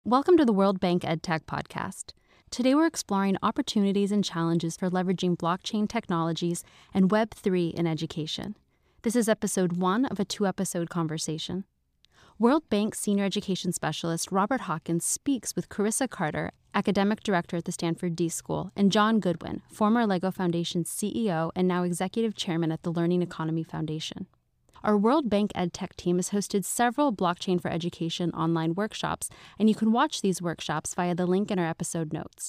Welcome to the World Bank EdTech podcast. Today we're exploring opportunities and challenges for leveraging blockchain technologies and Web3 in education. This is episode 1 of a 2-episode conversation. World Bank Senior Education Specialist Robert Hawkins speaks with Carissa Carter, Academic Director at the Stanford D School, and John Goodwin, former LEGO Foundation CEO and now Executive Chairman at the Learning Economy Foundation. Our World Bank EdTech team has hosted several Blockchain for Education online workshops, and you can watch these workshops via the link in our episode notes.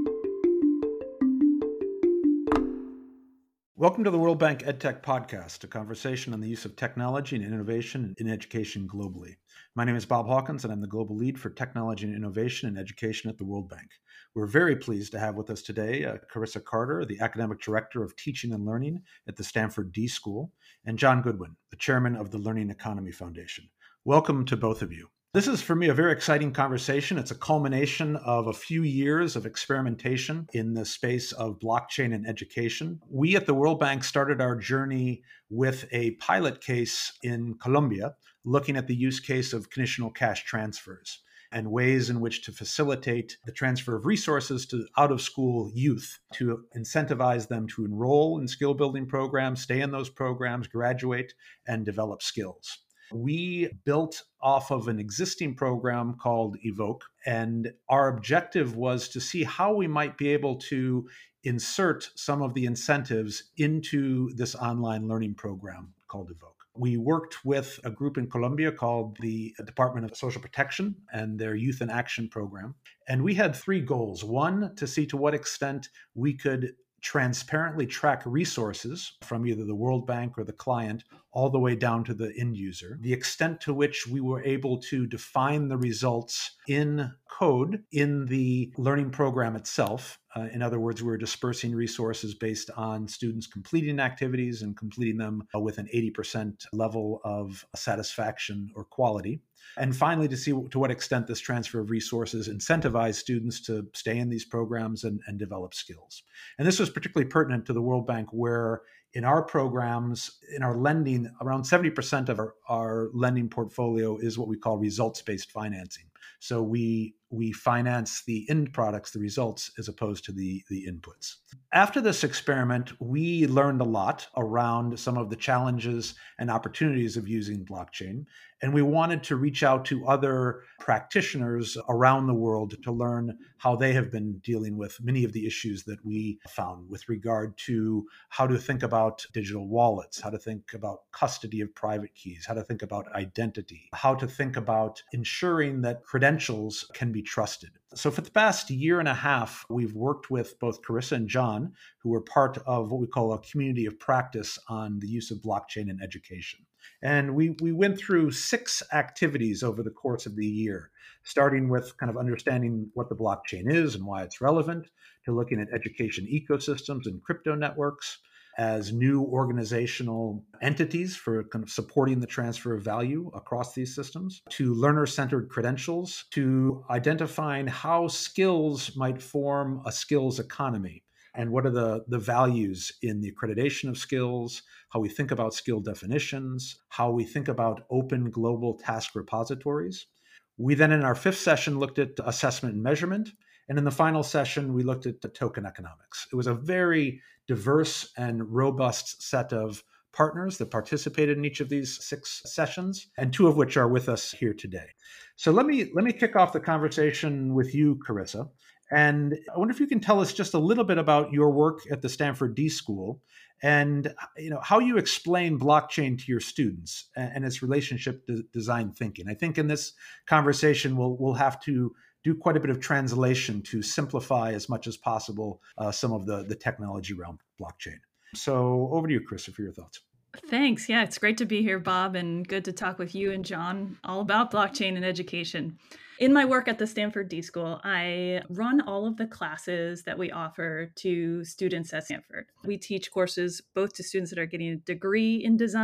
Welcome to the World Bank EdTech podcast, a conversation on the use of technology and innovation in education globally. My name is Bob Hawkins, and I'm the Global Lead for Technology and Innovation in Education at the World Bank. We're very pleased to have with us today Carissa Carter, the Academic Director of Teaching and Learning at the Stanford D School, and John Goodwin, the Chairman of the Learning Economy Foundation. Welcome to both of you. This is, for me, a very exciting conversation. It's a culmination of a few years of experimentation in the space of blockchain and education. We at the World Bank started our journey with a pilot case in Colombia, looking at the use case of conditional cash transfers and ways in which to facilitate the transfer of resources to out-of-school youth to incentivize them to enroll in skill-building programs, stay in those programs, graduate, and develop skills. We built off of an existing program called Evoke, and our objective was to see how we might be able to insert some of the incentives into this online learning program called Evoke. We worked with a group in Colombia called the Department of Social Protection and their Youth in Action program. And we had 3 goals. One, to see to what extent we could transparently track resources from either the World Bank or the client all the way down to the end user. The extent to which we were able to define the results in code in the learning program itself. In other words, we were dispersing resources based on students completing activities and completing them with an 80% level of satisfaction or quality. And finally, to see to what extent this transfer of resources incentivized students to stay in these programs and develop skills. And this was particularly pertinent to the World Bank, where in our programs, in our lending, around 70% of our lending portfolio is what we call results-based financing. So we finance the end products, the results, as opposed to the inputs. After this experiment, we learned a lot around some of the challenges and opportunities of using blockchain. And we wanted to reach out to other practitioners around the world to learn how they have been dealing with many of the issues that we found with regard to how to think about digital wallets, how to think about custody of private keys, how to think about identity, how to think about ensuring that credentials can be trusted. So for the past year and a half, we've worked with both Carissa and John, who are part of what we call a community of practice on the use of blockchain in education. And we went through 6 activities over the course of the year, starting with kind of understanding what the blockchain is and why it's relevant, to looking at education ecosystems and crypto networks as new organizational entities for kind of supporting the transfer of value across these systems, to learner-centered credentials, to identifying how skills might form a skills economy, and what are the values in the accreditation of skills, how we think about skill definitions, how we think about open global task repositories. We then, in our 5th session, looked at assessment and measurement. And in the final session, we looked at the token economics. It was a very diverse and robust set of partners that participated in each of these 6 sessions, and 2 of which are with us here today. So let me kick off the conversation with you, Carissa. And I wonder if you can tell us just a little bit about your work at the Stanford D School and how you explain blockchain to your students and its relationship to design thinking. I think in this conversation, we'll have to do quite a bit of translation to simplify as much as possible some of the technology around blockchain. So over to you, Carissa, for your thoughts. Thanks. Yeah, it's great to be here, Bob, and good to talk with you and John all about blockchain and education. In my work at the Stanford D School, I run all of the classes that we offer to students at Stanford. We teach courses both to students that are getting a degree in design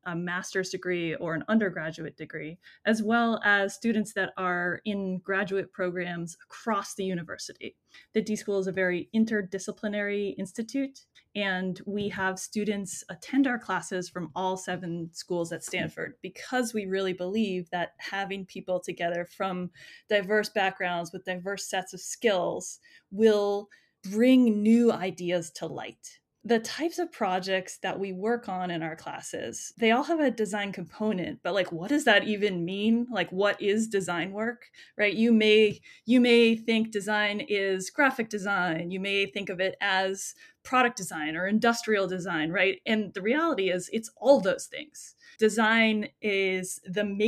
a master's degree or an undergraduate degree, as well as students that are in graduate programs across the university. The D School is a very interdisciplinary institute, and we have students attend our classes from all 7 schools at Stanford because we really believe that having people together from diverse backgrounds with diverse sets of skills will bring new ideas to light. The types of projects that we work on in our classes, they all have a design component, but like, what does that even mean? Like, what is design work, right? You may think design is graphic design. You may think of it as product design or industrial design, right? And the reality is it's all those things. Design is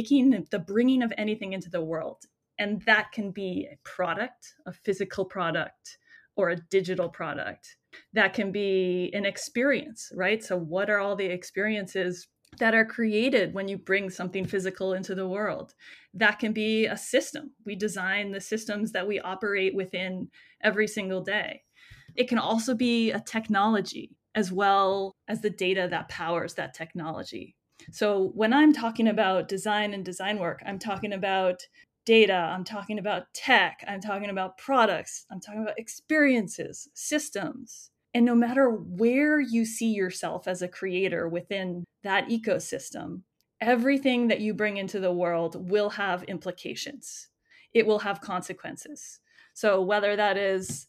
the bringing of anything into the world. And that can be a product, a physical product, or a digital product. That can be an experience, right? So what are all the experiences that are created when you bring something physical into the world? That can be a system. We design the systems that we operate within every single day. It can also be a technology as well as the data that powers that technology. So when I'm talking about design and design work, I'm talking about data, I'm talking about tech, I'm talking about products, I'm talking about experiences, systems. And no matter where you see yourself as a creator within that ecosystem, everything that you bring into the world will have implications. It will have consequences. So whether that is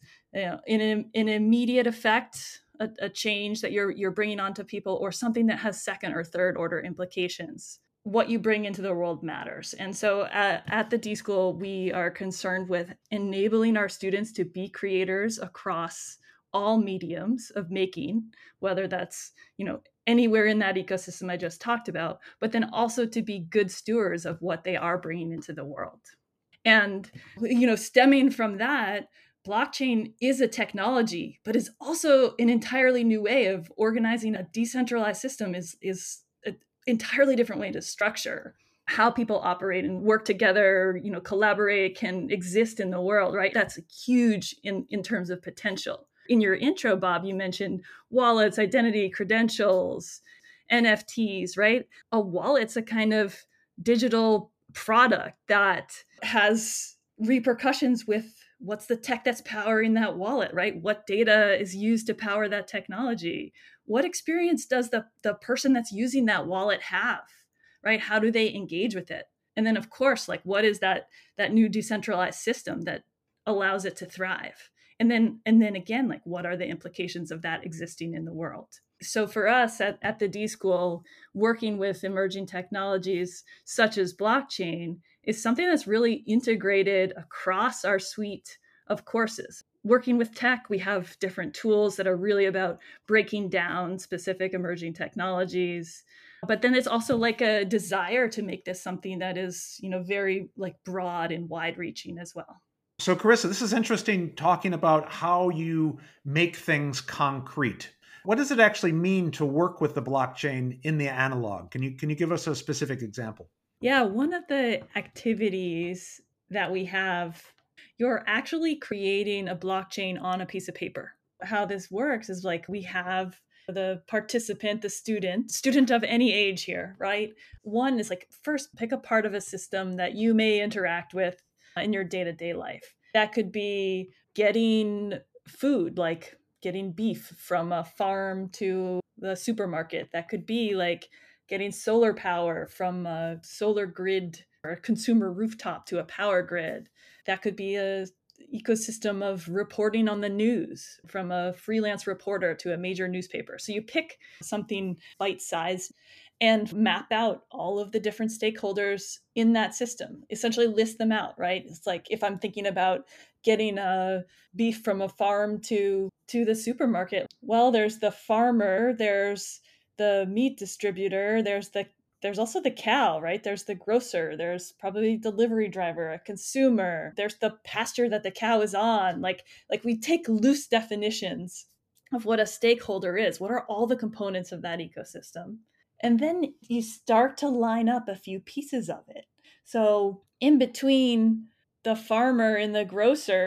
in an immediate effect, a change that you're bringing onto people, or something that has second or third order implications, what you bring into the world matters. And so at the D School, we are concerned with enabling our students to be creators across all mediums of making, whether that's, anywhere in that ecosystem I just talked about, but then also to be good stewards of what they are bringing into the world. And, stemming from that, blockchain is a technology, but is also an entirely new way of organizing a decentralized system, is an entirely different way to structure how people operate and work together, collaborate, can exist in the world, right? That's huge in terms of potential. In your intro, Bob, you mentioned wallets, identity, credentials, NFTs, right? A wallet's a kind of digital product that has repercussions with what's the tech that's powering that wallet, right? What data is used to power that technology? What experience does the person that's using that wallet have, right? How do they engage with it? And then, of course, like, what is that new decentralized system that allows it to thrive? And then again, like, what are the implications of that existing in the world? So for us at the D School, working with emerging technologies such as blockchain is something that's really integrated across our suite of courses. Working with tech, we have different tools that are really about breaking down specific emerging technologies. But then it's also like a desire to make this something that is, very like broad and wide reaching as well. So Carissa, this is interesting, talking about how you make things concrete. What does it actually mean to work with the blockchain in the analog? Can you give us a specific example? Yeah, one of the activities that we have, you're actually creating a blockchain on a piece of paper. How this works is like, we have the participant, the student of any age here, right? One is like, first pick a part of a system that you may interact with in your day-to-day life. That could be getting food, like getting beef from a farm to the supermarket. That could be like getting solar power from a solar grid or a consumer rooftop to a power grid. That could be a ecosystem of reporting on the news, from a freelance reporter to a major newspaper. So you pick something bite-sized and map out all of the different stakeholders in that system, essentially list them out, right? It's like, if I'm thinking about getting a beef from a farm to the supermarket, well, there's the farmer, there's the meat distributor, there's also the cow, right? There's the grocer, there's probably delivery driver, a consumer, there's the pasture that the cow is on. Like we take loose definitions of what a stakeholder is. What are all the components of that ecosystem? And then you start to line up a few pieces of it. So in between the farmer and the grocer,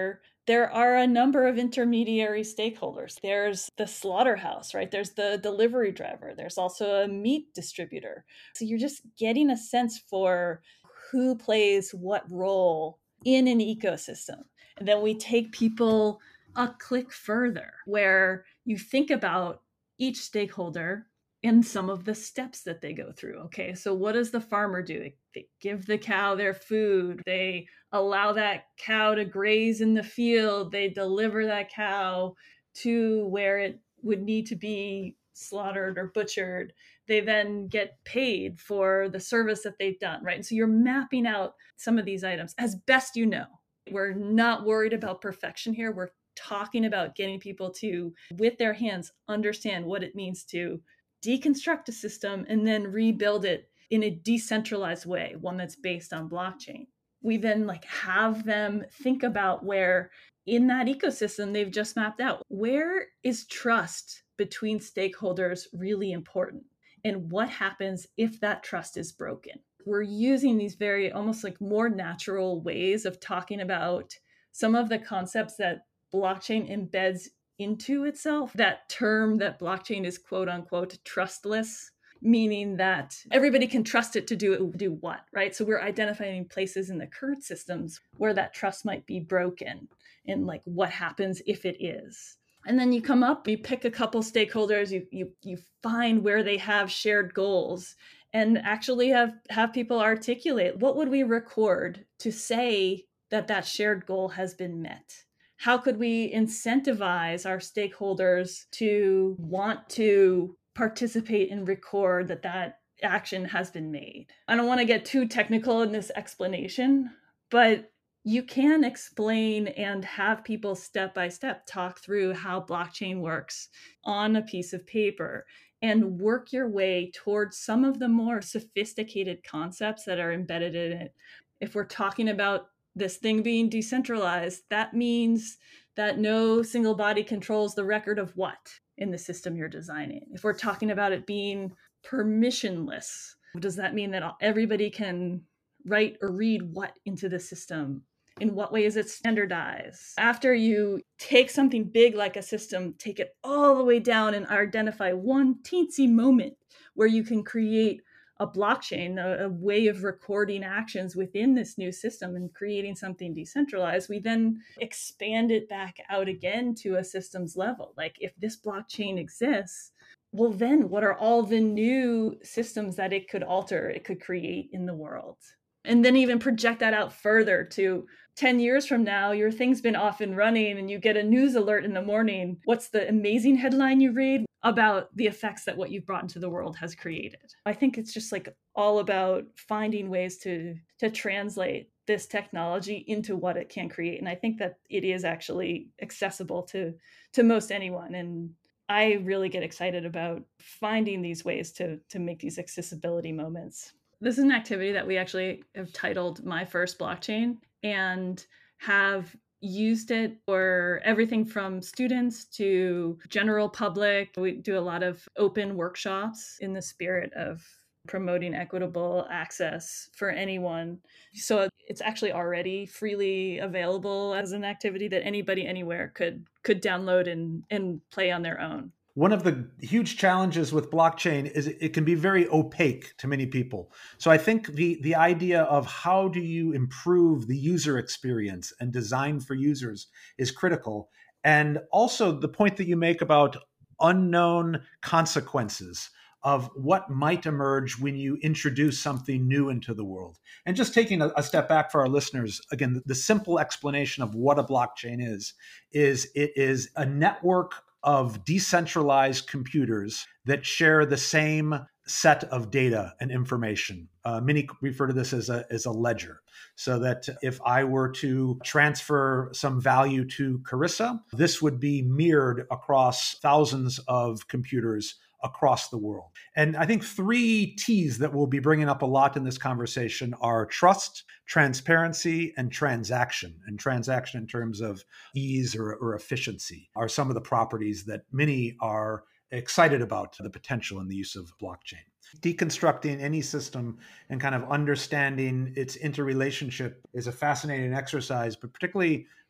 there are a number of intermediary stakeholders. There's the slaughterhouse, right? There's the delivery driver. There's also a meat distributor. So you're just getting a sense for who plays what role in an ecosystem. And then we take people a click further, where you think about each stakeholder and some of the steps that they go through. Okay, so what does the farmer do? They give the cow their food. They allow that cow to graze in the field. They deliver that cow to where it would need to be slaughtered or butchered. They then get paid for the service that they've done, right? And so you're mapping out some of these items as best you know. We're not worried about perfection here. We're talking about getting people to, with their hands, understand what it means to deconstruct a system and then rebuild it in a decentralized way, one that's based on blockchain. We then have them think about where in that ecosystem they've just mapped out, where is trust between stakeholders really important? And what happens if that trust is broken? We're using these very almost more natural ways of talking about some of the concepts that blockchain embeds into itself. That term that blockchain is quote unquote trustless, meaning that everybody can trust it to do what, right? So we're identifying places in the current systems where that trust might be broken and what happens if it is. And then you come up, you pick a couple stakeholders, you find where they have shared goals and actually have people articulate, what would we record to say that that shared goal has been met? How could we incentivize our stakeholders to want to participate and record that that action has been made? I don't want to get too technical in this explanation, but you can explain and have people step by step talk through how blockchain works on a piece of paper and work your way towards some of the more sophisticated concepts that are embedded in it. If we're talking about this thing being decentralized, that means that no single body controls the record of what in the system you're designing. If we're talking about it being permissionless, does that mean that everybody can write or read what into the system? In what way is it standardized? After you take something big like a system, take it all the way down and identify one teensy moment where you can create a blockchain, a way of recording actions within this new system and creating something decentralized, we then expand it back out again to a systems level. If this blockchain exists, well, then what are all the new systems that it could alter, it could create in the world? And then even project that out further to 10 years from now, your thing's been off and running and you get a news alert in the morning. What's the amazing headline you read about the effects that what you've brought into the world has created? I think it's just all about finding ways to translate this technology into what it can create. And I think that it is actually accessible to most anyone. And I really get excited about finding these ways to make these accessibility moments. This is an activity that we actually have titled My First Blockchain and have used it for everything from students to general public. We do a lot of open workshops in the spirit of promoting equitable access for anyone. So it's actually already freely available as an activity that anybody anywhere could download and play on their own. One of the huge challenges with blockchain is it can be very opaque to many people. So I think the idea of how do you improve the user experience and design for users is critical. And also the point that you make about unknown consequences of what might emerge when you introduce something new into the world. And just taking a step back for our listeners, again, the simple explanation of what a blockchain is it is a network of decentralized computers that share the same set of data and information. Many refer to this as a ledger. So that if I were to transfer some value to Carissa, this would be mirrored across thousands of computers across the world. And I think 3 T's that we'll be bringing up a lot in this conversation are trust, transparency, and transaction. And transaction in terms of ease or efficiency are some of the properties that many are excited about the potential and the use of blockchain. Deconstructing any system and kind of understanding its interrelationship is a fascinating exercise, but particularly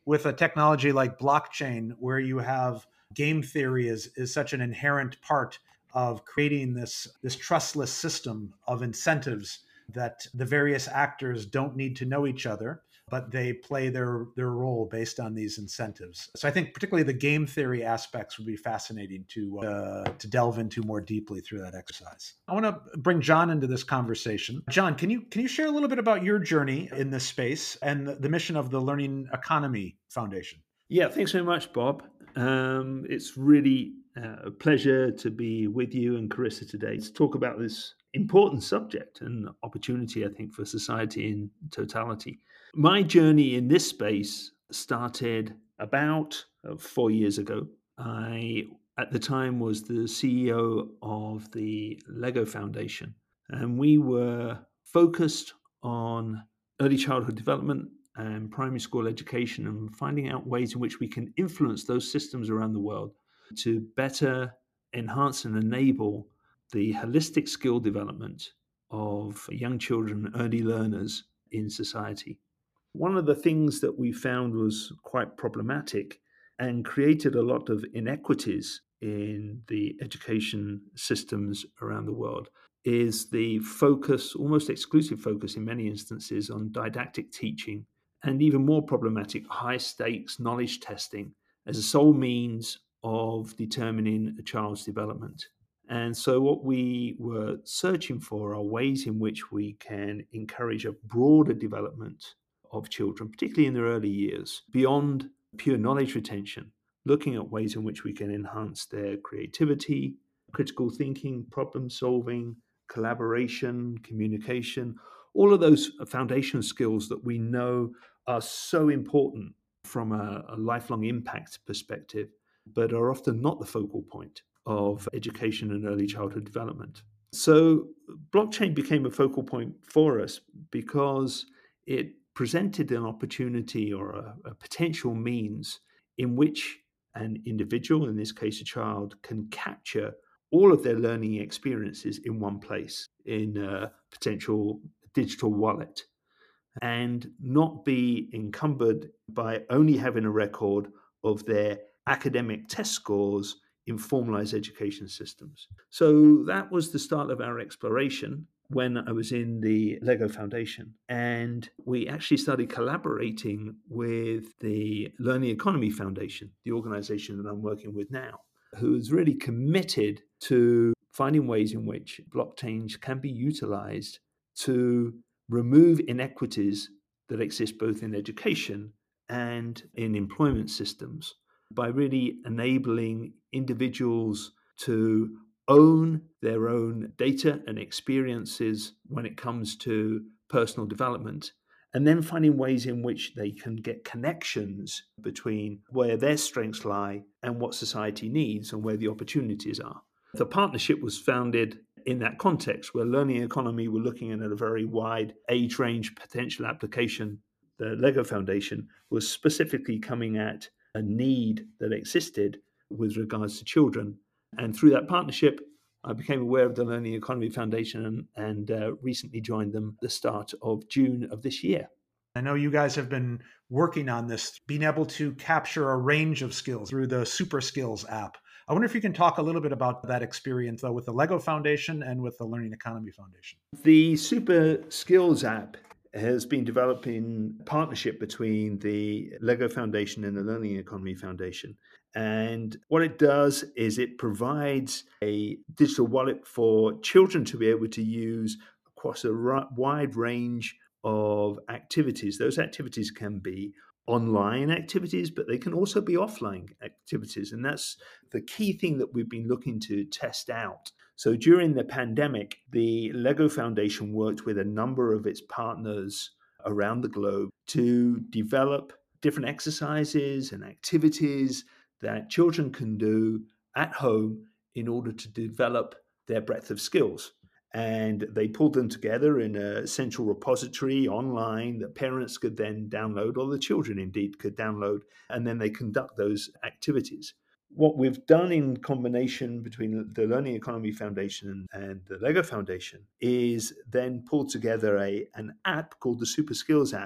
with a technology like blockchain, where you have game theory is such an inherent part of creating this trustless system of incentives that the various actors don't need to know each other, but they play their role based on these incentives. So I think particularly the game theory aspects would be fascinating to delve into more deeply through that exercise. I want to bring John into this conversation. John, can you share a little bit about your journey in this space and the mission of the Learning Economy Foundation? Yeah, thanks very much, Bob. It's really a pleasure to be with you and Carissa today to talk about this important subject and opportunity, I think, for society in totality. My journey in this space started about 4 years ago. I, at the time, was the CEO of the Lego Foundation, and we were focused on early childhood development and primary school education and finding out ways in which we can influence those systems around the world to better enhance and enable the holistic skill development of young children, early learners in society. One of the things that we found was quite problematic and created a lot of inequities in the education systems around the world is the focus, almost exclusive focus in many instances, on didactic teaching, and even more problematic, high stakes knowledge testing as a sole means of determining a child's development. And so what we were searching for are ways in which we can encourage a broader development of children, particularly in their early years, beyond pure knowledge retention, looking at ways in which we can enhance their creativity, critical thinking, problem solving, collaboration, communication, all of those foundation skills that we know are so important from a lifelong impact perspective, but are often not the focal point of education and early childhood development. So blockchain became a focal point for us because it presented an opportunity or a potential means in which an individual, in this case a child, can capture all of their learning experiences in one place, in a potential digital wallet, and not be encumbered by only having a record of their academic test scores in formalized education systems. So that was the start of our exploration when I was in the Lego Foundation. And we actually started collaborating with the Learning Economy Foundation, the organization that I'm working with now, who is really committed to finding ways in which blockchains can be utilized to remove inequities that exist both in education and in employment systems by really enabling individuals to own their own data and experiences when it comes to personal development, and then finding ways in which they can get connections between where their strengths lie and what society needs and where the opportunities are. The partnership was founded in that context where Learning Economy were looking at a very wide age range potential application. The Lego Foundation was specifically coming at a need that existed with regards to children. And through that partnership, I became aware of the Learning Economy Foundation and recently joined them at the start of June of this year. I know you guys have been working on this, being able to capture a range of skills through the Super Skills app. I wonder if you can talk a little bit about that experience, though, with the Lego Foundation and with the Learning Economy Foundation. The Super Skills app has been developed in partnership between the Lego Foundation and the Learning Economy Foundation. And what it does is it provides a digital wallet for children to be able to use across a wide range of activities. Those activities can be online activities, but they can also be offline activities. And that's the key thing that we've been looking to test out. So during the pandemic, the Lego Foundation worked with a number of its partners around the globe to develop different exercises and activities that children can do at home in order to develop their breadth of skills. And they pulled them together in a central repository online that parents could then download, or the children indeed could download, and then they conduct those activities. What we've done in combination between the Learning Economy Foundation and the Lego Foundation is then pulled together an app called the Super Skills app,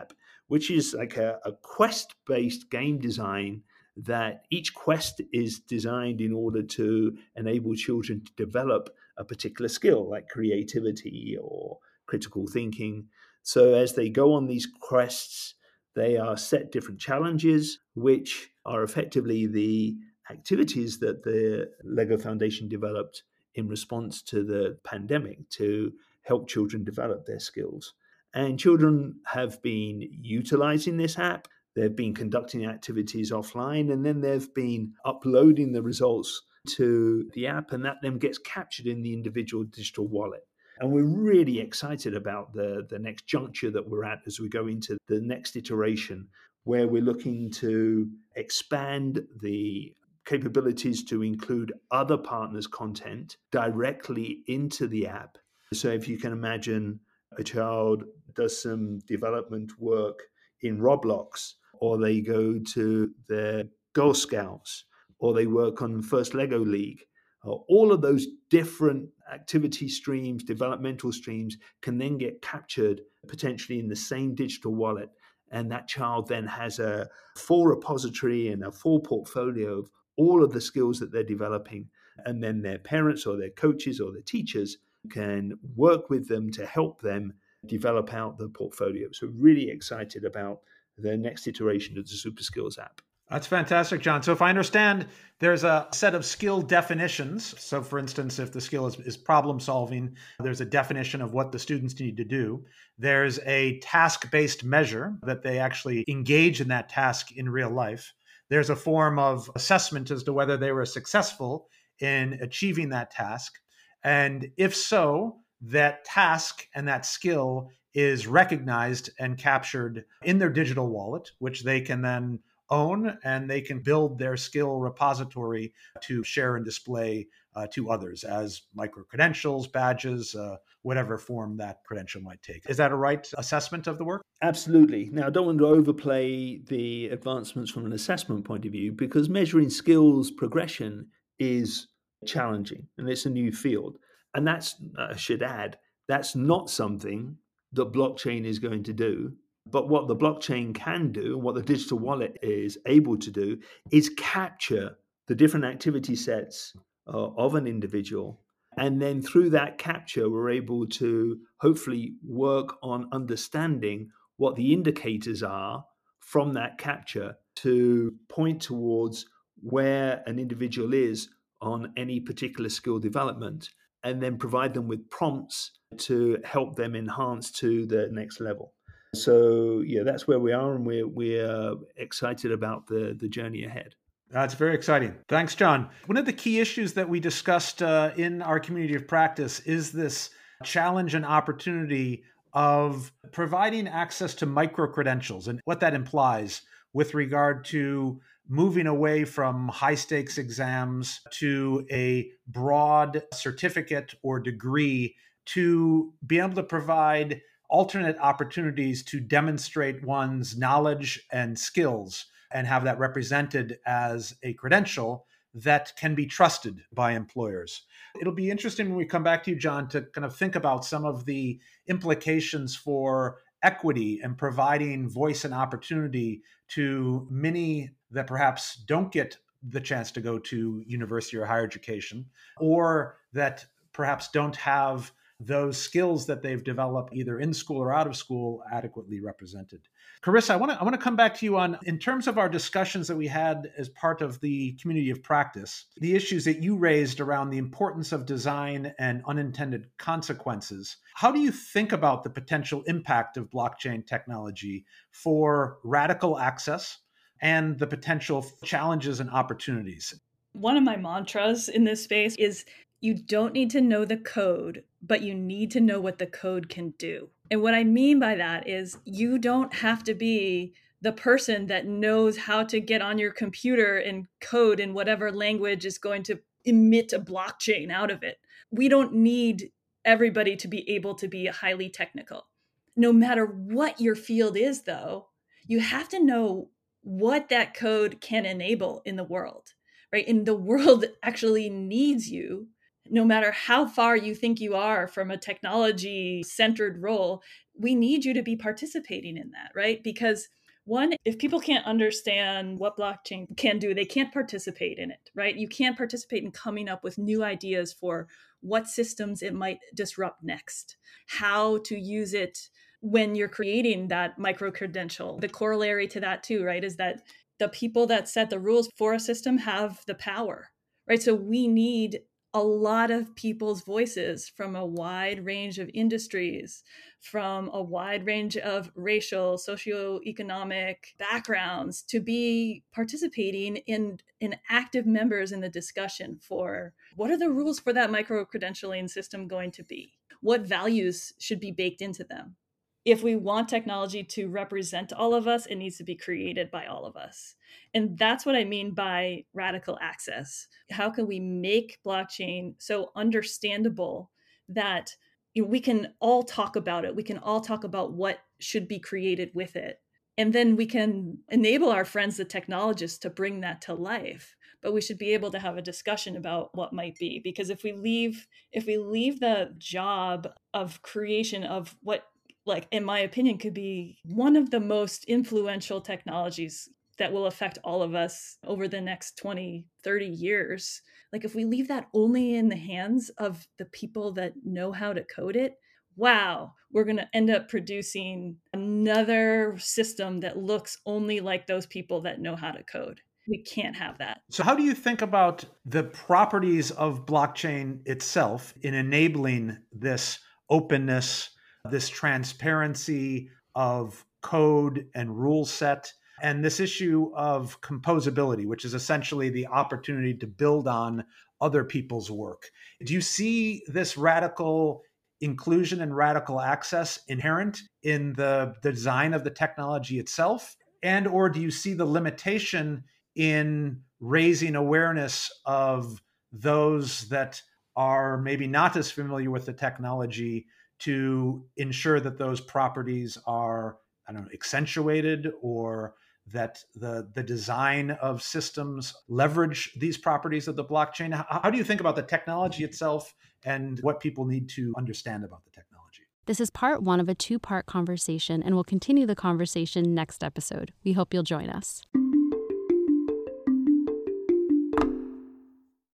which is like a quest-based game design that each quest is designed in order to enable children to develop a particular skill like creativity or critical thinking. So as they go on these quests, they are set different challenges, which are effectively the activities that the Lego Foundation developed in response to the pandemic to help children develop their skills. And children have been utilizing this app. They've been conducting activities offline, and then they've been uploading the results to the app, and that then gets captured in the individual digital wallet. And we're really excited about the next juncture that we're at as we go into the next iteration, where we're looking to expand the capabilities to include other partners' content directly into the app. So if you can imagine a child does some development work in Roblox, or they go to their Girl Scouts, or they work on First Lego League, all of those different activity streams, developmental streams, can then get captured potentially in the same digital wallet. And that child then has a full repository and a full portfolio of all of the skills that they're developing. And then their parents or their coaches or their teachers can work with them to help them develop out the portfolio. So really excited about the next iteration of the Super Skills app. That's fantastic, John. So if I understand, there's a set of skill definitions. So for instance, if the skill is problem solving, there's a definition of what the students need to do. There's a task-based measure that they actually engage in that task in real life. There's a form of assessment as to whether they were successful in achieving that task. And if so, that task and that skill is recognized and captured in their digital wallet, which they can then own, and they can build their skill repository to share and display to others as micro-credentials, badges, whatever form that credential might take. Is that a right assessment of the work? Absolutely. Now, I don't want to overplay the advancements from an assessment point of view, because measuring skills progression is challenging and it's a new field. And that's, I should add, that's not something that blockchain is going to do. But what the blockchain can do, and what the digital wallet is able to do, is capture the different activity sets of an individual. And then through that capture, we're able to hopefully work on understanding what the indicators are from that capture to point towards where an individual is on any particular skill development, and then provide them with prompts to help them enhance to the next level. So yeah, that's where we are, and we're excited about the journey ahead. That's very exciting. Thanks, John. One of the key issues that we discussed in our community of practice is this challenge and opportunity of providing access to micro-credentials and what that implies with regard to moving away from high-stakes exams to a broad certificate or degree to be able to provide alternate opportunities to demonstrate one's knowledge and skills and have that represented as a credential that can be trusted by employers. It'll be interesting when we come back to you, John, to kind of think about some of the implications for equity and providing voice and opportunity to many that perhaps don't get the chance to go to university or higher education, or that perhaps don't have those skills that they've developed either in school or out of school adequately represented. Carissa, I want to come back to you on, in terms of our discussions that we had as part of the community of practice, the issues that you raised around the importance of design and unintended consequences. How do you think about the potential impact of blockchain technology for radical access and the potential challenges and opportunities? One of my mantras in this space is you don't need to know the code, but you need to know what the code can do. And what I mean by that is you don't have to be the person that knows how to get on your computer and code in whatever language is going to emit a blockchain out of it. We don't need everybody to be able to be highly technical. No matter what your field is, though, you have to know what that code can enable in the world, right? And the world actually needs you no matter how far you think you are from a technology-centered role, we need you to be participating in that, right? Because one, if people can't understand what blockchain can do, they can't participate in it, right? You can't participate in coming up with new ideas for what systems it might disrupt next, how to use it when you're creating that micro-credential. The corollary to that too, right, is that the people that set the rules for a system have the power, right? So we need a lot of people's voices from a wide range of industries, from a wide range of racial, socioeconomic backgrounds to be participating in active members in the discussion for what are the rules for that micro-credentialing system going to be? What values should be baked into them? If we want technology to represent all of us, it needs to be created by all of us. And that's what I mean by radical access. How can we make blockchain so understandable that we can all talk about it? We can all talk about what should be created with it. And then we can enable our friends, the technologists, to bring that to life. But we should be able to have a discussion about what might be. Because if we leave the job of creation of what, like, in my opinion, could be one of the most influential technologies that will affect all of us over the next 20, 30 years. Like, if we leave that only in the hands of the people that know how to code it, wow, we're going to end up producing another system that looks only like those people that know how to code. We can't have that. So how do you think about the properties of blockchain itself in enabling this openness, this transparency of code and rule set, and this issue of composability, which is essentially the opportunity to build on other people's work? Do you see this radical inclusion and radical access inherent in the design of the technology itself? And or do you see the limitation in raising awareness of those that are maybe not as familiar with the technology to ensure that those properties are, I don't know, accentuated, or that the design of systems leverage these properties of the blockchain? How do you think about the technology itself and what people need to understand about the technology? This is part one of a two-part conversation, and we'll continue the conversation next episode. We hope you'll join us.